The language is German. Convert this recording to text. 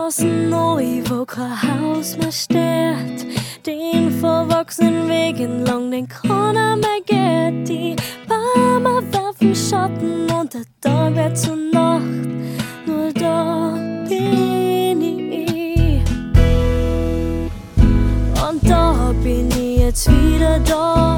draußen neu, wo kein Haus mehr steht. Den verwachsenen Weg entlang, den keiner mehr geht. Die Bäume werfen Schatten und der Tag wird zur Nacht. Nur da bin ich. Und da bin ich jetzt wieder da.